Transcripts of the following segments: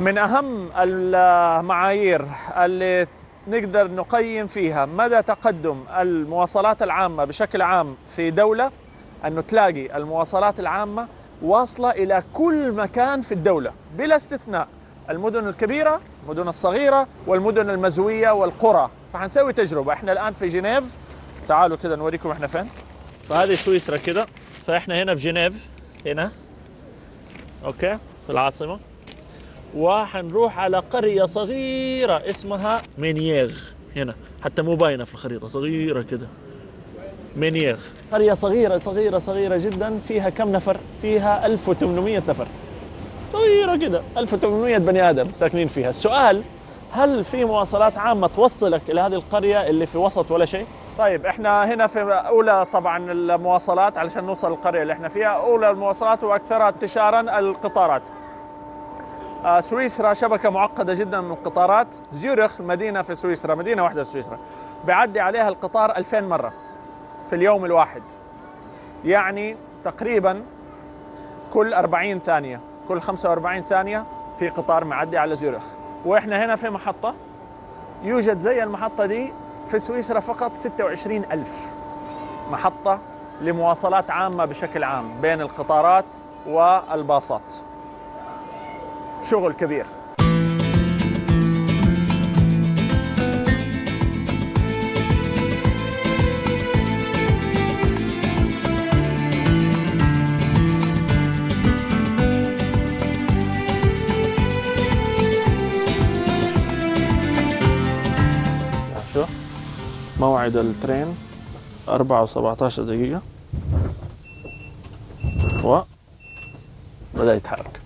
من أهم المعايير اللي نقدر نقيم فيها مدى تقدم المواصلات العامة بشكل عام في دولة أنه تلاقي المواصلات العامة واصلة إلى كل مكان في الدولة بلا استثناء، المدن الكبيرة، المدن الصغيرة، والمدن المزوية والقرى. فحنسوي تجربة. احنا الآن في جنيف، تعالوا كده نوريكم احنا فين. فهذه سويسرا كده، فاحنا هنا في جنيف هنا، اوكي، في العاصمة، وحنروح على قرية صغيرة اسمها مينييغ. هنا حتى مو باينة في الخريطة، صغيرة كده، مينييغ. قرية صغيرة صغيرة صغيرة جدا، فيها كم نفر؟ فيها 1800 نفر، صغيرة كده، 1800 بني آدم ساكنين فيها. السؤال، هل في مواصلات عامة توصلك إلى هذه القرية اللي في وسط ولا شيء؟ طيب احنا هنا في أولى طبعا المواصلات علشان نوصل القرية اللي احنا فيها. أولى المواصلات وأكثرها انتشارا القطارات. سويسرا شبكة معقدة جدا من القطارات. زيورخ مدينة في سويسرا، مدينة واحدة في سويسرا، بيعدي عليها القطار 2000 مرة في اليوم الواحد، يعني تقريبا كل 40 ثانية، كل 45 ثانية في قطار معدي على زيورخ. وإحنا هنا في محطة يوجد زي المحطة دي في سويسرا فقط 26,000 محطة لمواصلات عامة بشكل عام بين القطارات والباصات. شغل كبير. شو موعد الترين 4:17 دقيقة وبدأ يتحرك.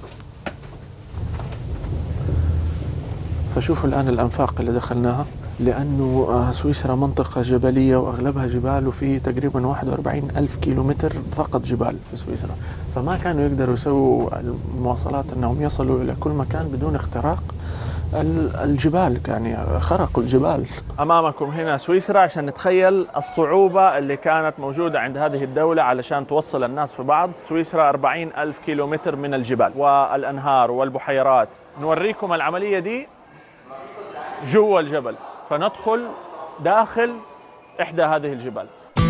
فشوفوا الآن الأنفاق اللي دخلناها، لأنه سويسرا منطقة جبلية وأغلبها جبال، وفي تقريبا 41,000 كيلومتر فقط جبال في سويسرا، فما كانوا يقدروا يسووا المواصلات أنهم يصلوا إلى كل مكان بدون اختراق الجبال، يعني خرقوا الجبال. أمامكم هنا سويسرا عشان نتخيل الصعوبة اللي كانت موجودة عند هذه الدولة علشان توصل الناس في بعض. سويسرا 40,000 كيلومتر من الجبال والأنهار والبحيرات. نوريكم العملية دي جوا الجبل، فندخل داخل إحدى هذه الجبال.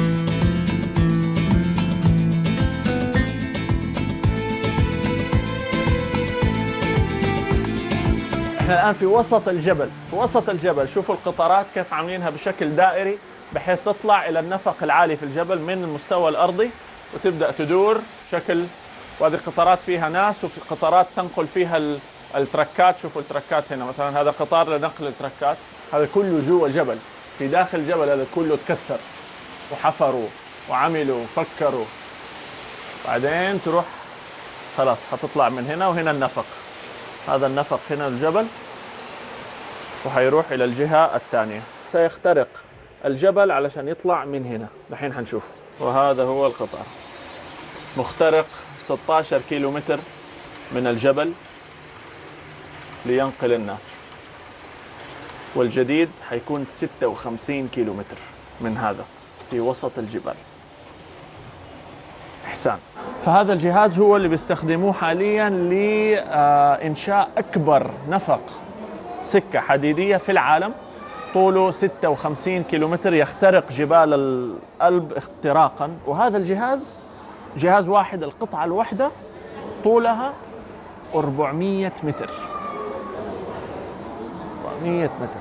احنا الآن في وسط الجبل، في وسط الجبل. شوفوا القطارات كيف عاملينها بشكل دائري بحيث تطلع إلى النفق العالي في الجبل من المستوى الأرضي وتبدأ تدور شكل. وهذه القطارات فيها ناس، وفي قطارات تنقل فيها التركات. شوفوا التركات هنا مثلا، هذا قطار لنقل التركات، هذا كله جوا الجبل، في داخل الجبل. هذا كله تكسر وحفروا وعملوا وفكروا. بعدين تروح خلاص هتطلع من هنا، وهنا النفق، هذا النفق هنا الجبل، وحيروح إلى الجهة الثانية. سيخترق الجبل علشان يطلع من هنا، دحين حنشوف. وهذا هو القطار مخترق 16 كيلومتر من الجبل لينقل الناس، والجديد حيكون 56 كيلومتر من هذا في وسط الجبال. إحسان. فهذا الجهاز هو اللي بيستخدموه حاليا لإنشاء أكبر نفق سكة حديدية في العالم، طوله 56 كيلومتر، يخترق جبال الألب اختراقا. وهذا الجهاز جهاز واحد، القطعة الواحدة طولها 400 متر. 400 متر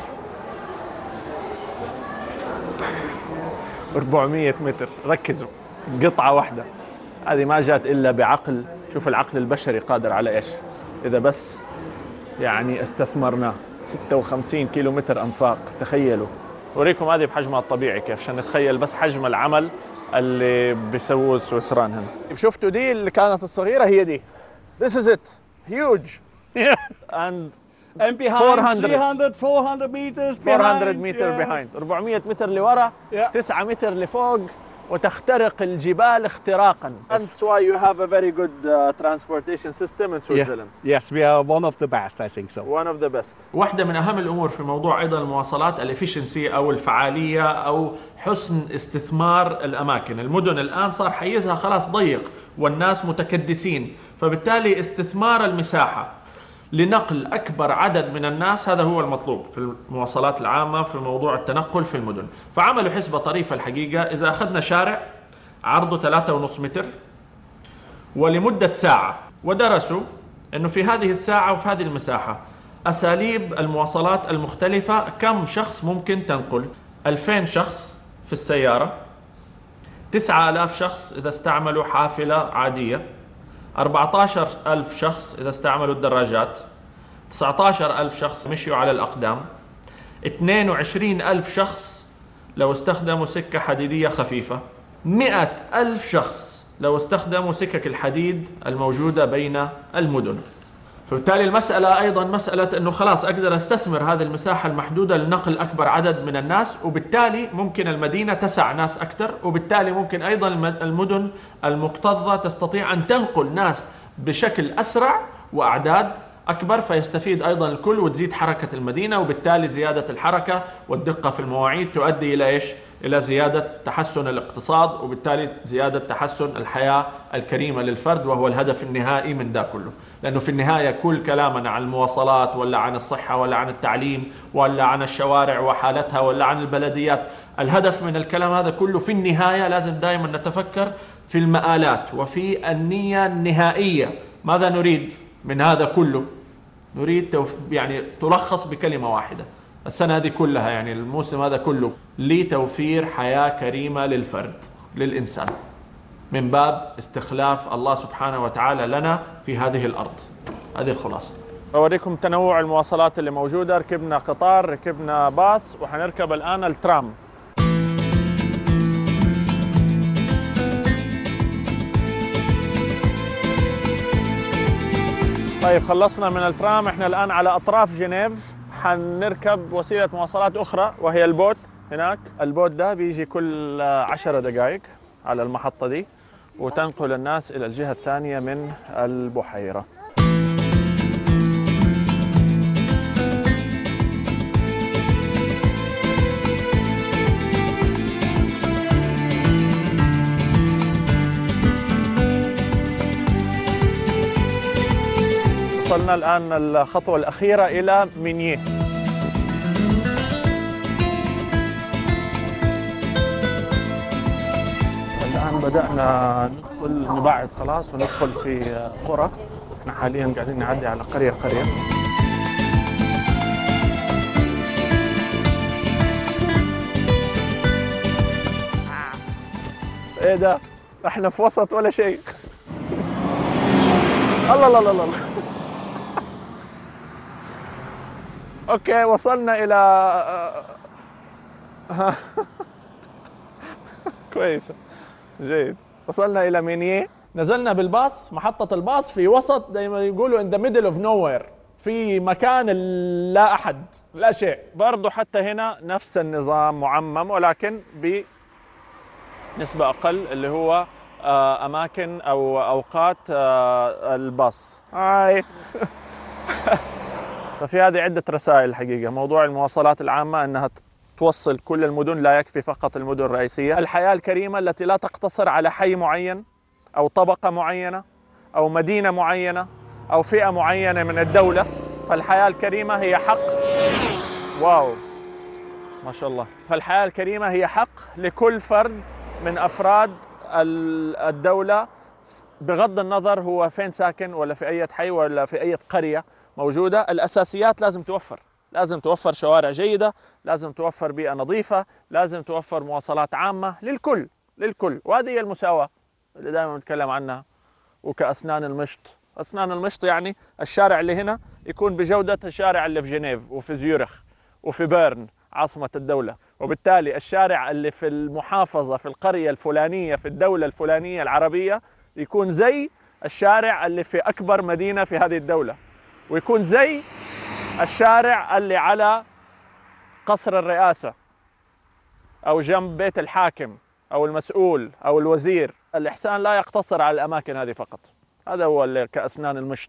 400 متر، ركزوا، قطعة واحدة. هذه ما جات إلا بعقل. شوف العقل البشري قادر على إيش إذا بس يعني استثمرناه. 56 كيلومتر أنفاق، تخيلوا. أوريكم هذه بحجمها الطبيعي كيف، عشان نتخيل بس حجم العمل اللي بيسووه السويسران هنا. شفتوا دي اللي كانت الصغيرة، هي دي. This is it. Huge. And behind 300, 400 meters behind. 400 meter behind. 400 متر لورا، 9 متر لفوق، وتخترق الجبال اختراقا. That's why you have a very good transportation system in Switzerland. Yes, we are one of the best, I think so. One of the best. واحدة من أهم الأمور في موضوع أيضا المواصلات الإفشنسي أو الفعالية أو حسن استثمار الأماكن. المدن الآن صار حيزها خلاص ضيق والناس متكدسين، فبالتالي استثمار المساحة لنقل أكبر عدد من الناس. هذا هو المطلوب في المواصلات العامة في موضوع التنقل في المدن. فعملوا حسبة طريفة الحقيقة. إذا أخذنا شارع عرضه 3.5 متر ولمدة ساعة، ودرسوا أنه في هذه الساعة وفي هذه المساحة أساليب المواصلات المختلفة كم شخص ممكن تنقل. 2000 شخص في السيارة، 9000 شخص إذا استعملوا حافلة عادية، 14000 شخص إذا استعملوا الدراجات، 19000 شخص مشيوا على الأقدام، 22000 شخص لو استخدموا سكة حديدية خفيفة، 100,000 شخص لو استخدموا سكك الحديد الموجودة بين المدن. فبالتالي المسألة أيضا مسألة أنه خلاص أقدر أستثمر هذه المساحة المحدودة لنقل أكبر عدد من الناس، وبالتالي ممكن المدينة تسع ناس أكثر، وبالتالي ممكن أيضا المدن المكتظة تستطيع أن تنقل ناس بشكل أسرع وأعداد أكبر، فيستفيد أيضا الكل وتزيد حركة المدينة، وبالتالي زيادة الحركة والدقة في المواعيد تؤدي إلى إيش؟ إلى زيادة تحسن الاقتصاد، وبالتالي زيادة تحسن الحياة الكريمة للفرد، وهو الهدف النهائي من ده كله. لأنه في النهاية كل كلامنا عن المواصلات ولا عن الصحة ولا عن التعليم ولا عن الشوارع وحالتها ولا عن البلديات، الهدف من الكلام هذا كله في النهاية لازم دائما نتفكر في المآلات وفي النية النهائية. ماذا نريد من هذا كله؟ نريد يعني تلخص بكلمة واحدة السنة هذه كلها، يعني الموسم هذا كله، لتوفير حياة كريمة للفرد للإنسان من باب استخلاف الله سبحانه وتعالى لنا في هذه الأرض. هذه الخلاصة. أوريكم تنوع المواصلات اللي موجودة. ركبنا قطار، ركبنا باص، وحنركب الآن الترام. طيب خلصنا من الترام، احنا الآن على أطراف جنيف. حنركب وسيلة مواصلات أخرى وهي البوت. هناك البوت ده بيجي كل 10 دقائق على المحطة دي، وتنقل الناس إلى الجهة الثانية من البحيرة. وصلنا الآن الخطوة الأخيرة إلى مينيه. الآن بدأنا ندخل، نبعد خلاص وندخل في قرى. احنا حاليا قاعدين نعدي على قرية. ايه ده؟ احنا في وسط ولا شيء. الله الله الله الله. اوكي وصلنا الى كويس جيد. وصلنا الى مينيه. نزلنا بالباص، محطة الباص في وسط زي ما يقولوا in the middle of nowhere، في مكان لا أحد لا شيء. برضو حتى هنا نفس النظام معمم، ولكن بنسبة أقل، اللي هو أماكن أو أوقات الباص. ففي هذه عدة رسائل الحقيقة. موضوع المواصلات العامة أنها توصل كل المدن، لا يكفي فقط المدن الرئيسية. الحياة الكريمة التي لا تقتصر على حي معين أو طبقة معينة أو مدينة معينة أو فئة معينة من الدولة. فالحياة الكريمة هي حق. واو ما شاء الله. فالحياة الكريمة هي حق لكل فرد من أفراد الدولة، بغض النظر هو فين ساكن ولا في أي حي ولا في أي قرية موجودة. الأساسيات لازم توفر. لازم توفر شوارع جيدة، لازم توفر بيئة نظيفة، لازم توفر مواصلات عامة للكل. وهذه هي المساواة اللي دائما نتكلم عنها. وكأسنان المشط، أسنان المشط يعني الشارع اللي هنا يكون بجودة الشارع اللي في جنيف وفي زيورخ وفي بيرن عاصمة الدولة، وبالتالي الشارع اللي في المحافظة في القرية الفلانية في الدولة الفلانية العربية يكون زي الشارع اللي في أكبر مدينة في هذه الدولة، ويكون زي الشارع اللي على قصر الرئاسة أو جنب بيت الحاكم أو المسؤول أو الوزير. الإحسان لا يقتصر على الأماكن هذه فقط. هذا هو اللي كأسنان المشط.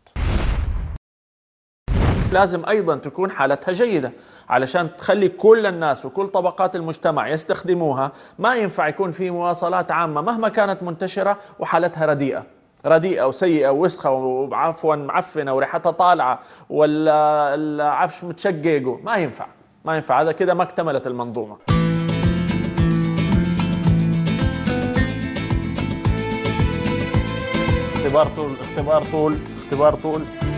لازم أيضا تكون حالتها جيدة علشان تخلي كل الناس وكل طبقات المجتمع يستخدموها. ما ينفع يكون في مواصلات عامة مهما كانت منتشرة وحالتها رديئة. رديئة وسيئة ووسخة وعفوا معفنة وريحتها طالعة ولا العفش متشقق، ما ينفع، ما ينفع، هذا كده ما اكتملت المنظومة. اختبار طول، اختبار طول، اختبار طول.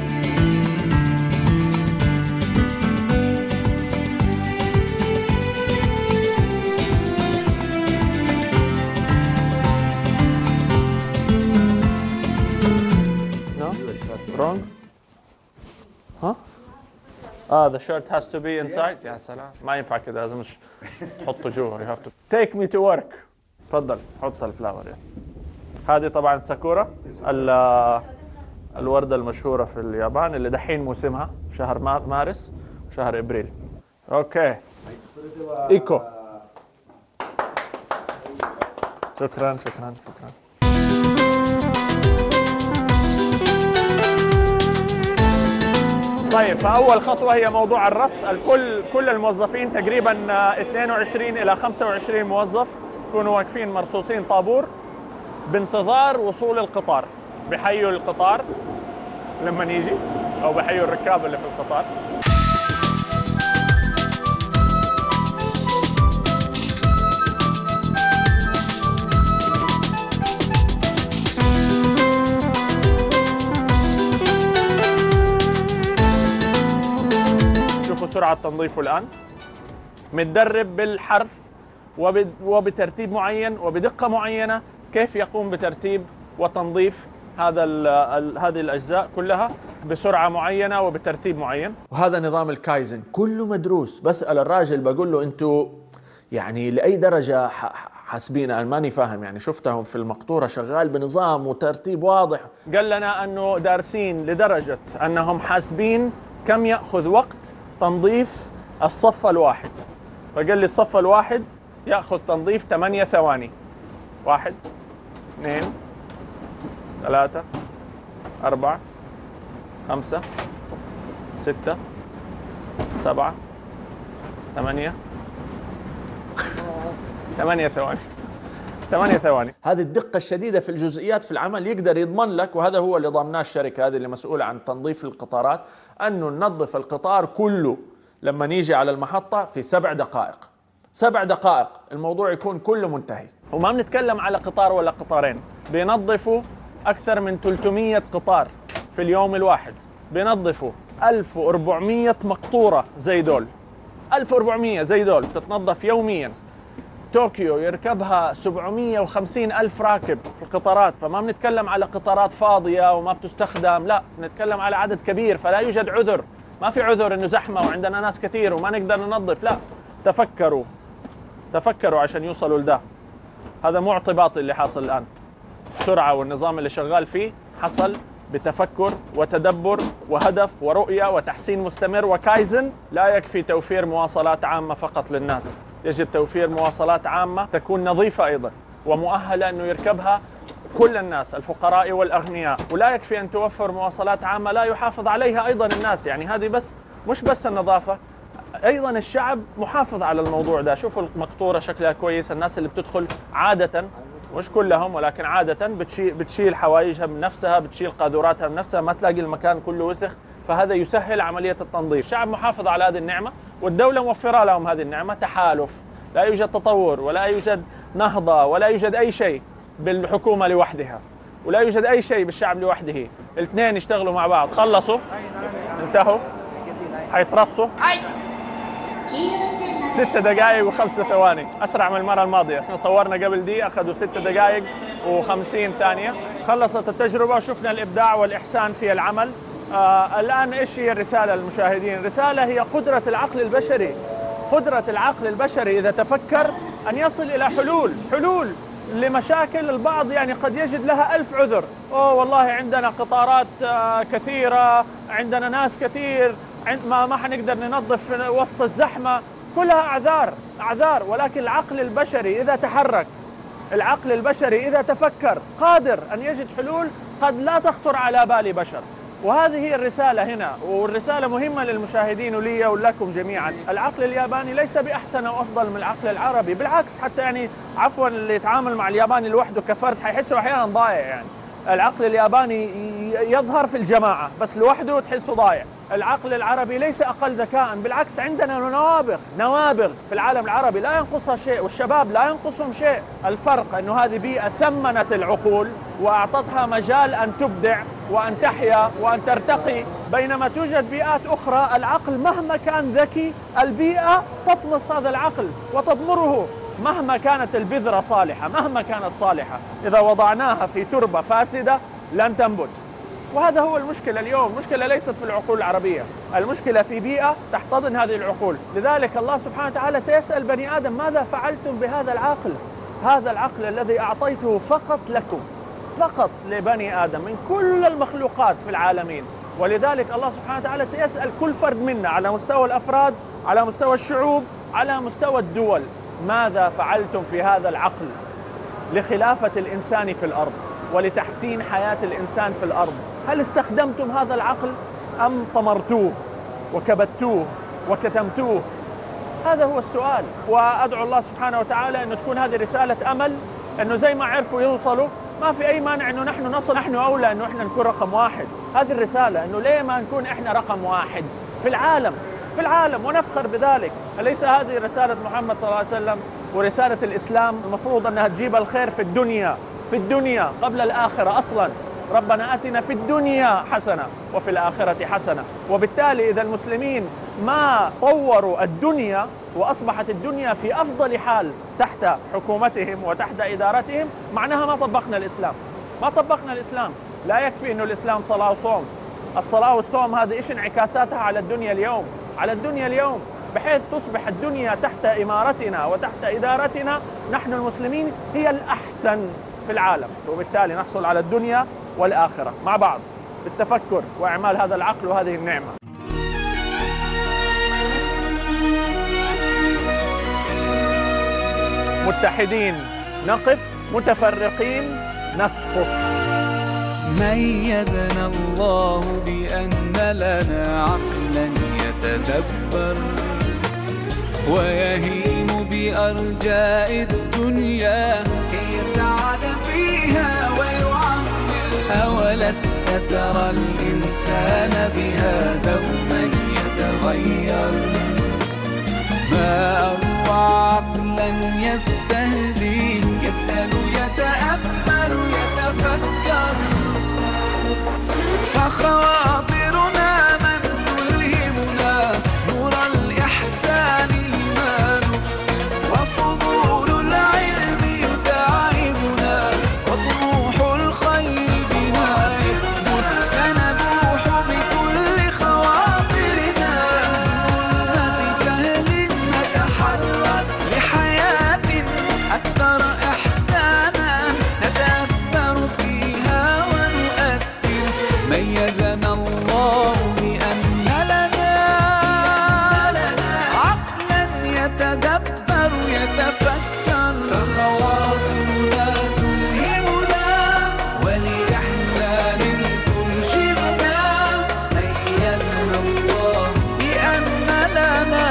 Wrong? ها؟ the shirt has to be inside. يا سلام، ما ينفع كده، لازم تحطه جوا. You have to take me to work. تفضل حط الفلاور. هذه طبعا ساكورا، الوردة المشهورة في اليابان اللي دحين موسمها في شهر مارس وشهر ابريل. اوكي. ايكو. شكرا شكرا شكرا. طيب، فأول خطوة هي موضوع الرص. كل الموظفين تقريبا 22 إلى 25 موظف يكونوا واقفين مرصوصين طابور بانتظار وصول القطار. بحيوا القطار لما يجي، أو بحيوا الركاب اللي في القطار. سرعة تنظيفه الآن متدرب بالحرف وبترتيب معين وبدقة معينة كيف يقوم بترتيب وتنظيف هذه الأجزاء كلها بسرعة معينة وبترتيب معين. وهذا نظام الكايزن كله مدروس. بسأل الراجل بقول له أنتوا يعني لأي درجة حاسبين؟ أنا ماني فاهم، يعني شفتهم في المقطورة شغال بنظام وترتيب واضح. قال لنا أنه دارسين لدرجة أنهم حاسبين كم يأخذ وقت تنظيف الصف الواحد. فقال لي الصف الواحد يأخذ تنظيف 8 ثواني. 1 2 3 4 5 6 7 8 ثواني. 8 ثواني. هذه الدقة الشديدة في الجزئيات في العمل يقدر يضمن لك، وهذا هو اللي ضمناه الشركة هذه اللي مسؤولة عن تنظيف القطارات، أنه ننظف القطار كله لما نيجي على المحطة في 7 دقائق. 7 دقائق الموضوع يكون كله منتهي. وما بنتكلم على قطار ولا قطارين، بينظفوا أكثر من 300 قطار في اليوم الواحد. بينظفوا 1400 مقطورة زي دول. 1400 زي دول تتنظف يوميا. طوكيو يركبها 750 ألف راكب في القطارات، فما بنتكلم على قطارات فاضية وما بتستخدم، لا بنتكلم على عدد كبير. فلا يوجد عذر، ما في عذر إنه زحمة وعندنا ناس كثير وما نقدر ننظف، لا. تفكروا عشان يوصلوا لده. هذا مو اعتباطي اللي حاصل الآن. السرعة والنظام اللي شغال فيه حصل بتفكر وتدبر وهدف ورؤية وتحسين مستمر وكايزن. لا يكفي توفير مواصلات عامة فقط للناس، يجب توفير مواصلات عامة تكون نظيفة أيضا ومؤهلة أنه يركبها كل الناس، الفقراء والأغنياء. ولا يكفي أن توفر مواصلات عامة لا يحافظ عليها أيضا الناس. يعني هذه مش بس النظافة، أيضا الشعب محافظ على الموضوع ده. شوفوا المقطورة شكلها كويس، الناس اللي بتدخل عادة، مش كلهم ولكن عادة، بتشيل حوايجها بنفسها، بتشيل قاذوراتها بنفسها، ما تلاقي المكان كله وسخ. فهذا يسهل عملية التنظيف. الشعب محافظ على هذه النعمة والدولة موفرة لهم هذه النعمة. تحالف، لا يوجد تطور ولا يوجد نهضة ولا يوجد أي شيء بالحكومة لوحدها، ولا يوجد أي شيء بالشعب لوحده. الاثنين يشتغلوا مع بعض. خلصوا، انتهوا، حيترصوا 6 دقائق و5 ثواني، أسرع من المرة الماضية. احنا صورنا قبل دي أخذوا 6 دقائق و50 ثانية. خلصت التجربة وشفنا الإبداع والإحسان في العمل. الآن إيش هي الرسالة للمشاهدين؟ الرسالة هي قدرة العقل البشري. قدرة العقل البشري إذا تفكر أن يصل إلى حلول لمشاكل البعض يعني قد يجد لها 1000 عذر. والله عندنا قطارات كثيرة، عندنا ناس كثير، ما حنقدر ننظف وسط الزحمة. كلها أعذار. ولكن العقل البشري إذا تحرك، العقل البشري إذا تفكر، قادر أن يجد حلول قد لا تخطر على بال بشر. وهذه هي الرسالة هنا، والرسالة مهمة للمشاهدين ولي ولكم جميعا. العقل الياباني ليس بأحسن أو أفضل من العقل العربي، بالعكس. حتى يعني عفوا اللي يتعامل مع الياباني لوحده كفرد حيحسه أحيانا ضايع يعني. العقل الياباني يظهر في الجماعة، بس لوحده تحسه ضايع. العقل العربي ليس أقل ذكاء، بالعكس عندنا نوابغ في العالم العربي لا ينقصها شيء، والشباب لا ينقصهم شيء. الفرق أنه هذه بيئة ثمنت العقول وأعطتها مجال أن تبدع وأن تحيا وأن ترتقي، بينما توجد بيئات أخرى العقل مهما كان ذكي البيئة تطمس هذا العقل وتضمره. مهما كانت البذرة صالحة، مهما كانت صالحة، إذا وضعناها في تربة فاسدة لن تنبت. وهذا هو المشكلة اليوم. المشكلة ليست في العقول العربية، المشكلة في بيئة تحتضن هذه العقول. لذلك الله سبحانه وتعالى سيسأل بني آدم ماذا فعلتم بهذا العقل؟ هذا العقل الذي أعطيته فقط لكم، فقط لبني آدم من كل المخلوقات في العالمين. ولذلك الله سبحانه وتعالى سيسأل كل فرد منا على مستوى الأفراد، على مستوى الشعوب، على مستوى الدول، ماذا فعلتم في هذا العقل لخلافة الإنسان في الأرض ولتحسين حياة الإنسان في الأرض؟ هل استخدمتم هذا العقل أم طمرتوه وكبتوه وكتمتوه؟ هذا هو السؤال. وأدعو الله سبحانه وتعالى أن تكون هذه رسالة أمل، أنه زي ما عرفوا يوصلوا ما في أي مانع أنه نحن نصل، نحن أولى أنه إحنا نكون رقم واحد. هذه الرسالة، أنه ليه ما نكون إحنا رقم واحد في العالم ونفخر بذلك. أليس هذه رسالة محمد صلى الله عليه وسلم ورسالة الإسلام؟ المفروض أنها تجيب الخير في الدنيا قبل الآخرة أصلا. ربنا آتنا في الدنيا حسنة وفي الآخرة حسنة. وبالتالي إذا المسلمين ما طوروا الدنيا وأصبحت الدنيا في أفضل حال تحت حكومتهم وتحت إدارتهم، معناها ما طبقنا الإسلام. لا يكفي أنه الإسلام صلاة وصوم. الصلاة والصوم هذه إيش انعكاساتها على الدنيا اليوم، بحيث تصبح الدنيا تحت إمارتنا وتحت إدارتنا نحن المسلمين هي الأحسن في العالم، وبالتالي نحصل على الدنيا والآخرة مع بعض بالتفكر وإعمال هذا العقل وهذه النعمة. متحدين نقف، متفرقين نسقط. ميزنا الله بأن لنا عقلا يتدبر ويهيم بأرجاء الدنيا كي يسعد فيها ويعمر. أولست ترى الإنسان بها دوما يتغير؟ ما أروع عقلا يستهدي، يسأل يتأمل يتفكر. فخواطرنا من تلهمنا نور الإحسان لما نبصر، وفضول العلم يتعبنا وطموح الخير بنا يثبت. سنبوح بكل خواطرنا من جهل نتحرى لحياة أكثر إحسانا نتأثر فيها ونؤثر. ميزنا الله بأن لنا عقلا يتدبر يتفكر. فخواطرنا تلهمنا ولإحسان ترشدنا. ميزنا الله بأن لنا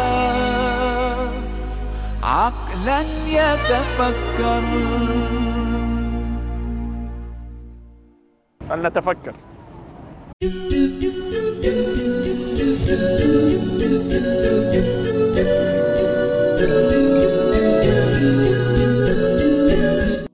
عقلا يتفكر. فلنتفكر.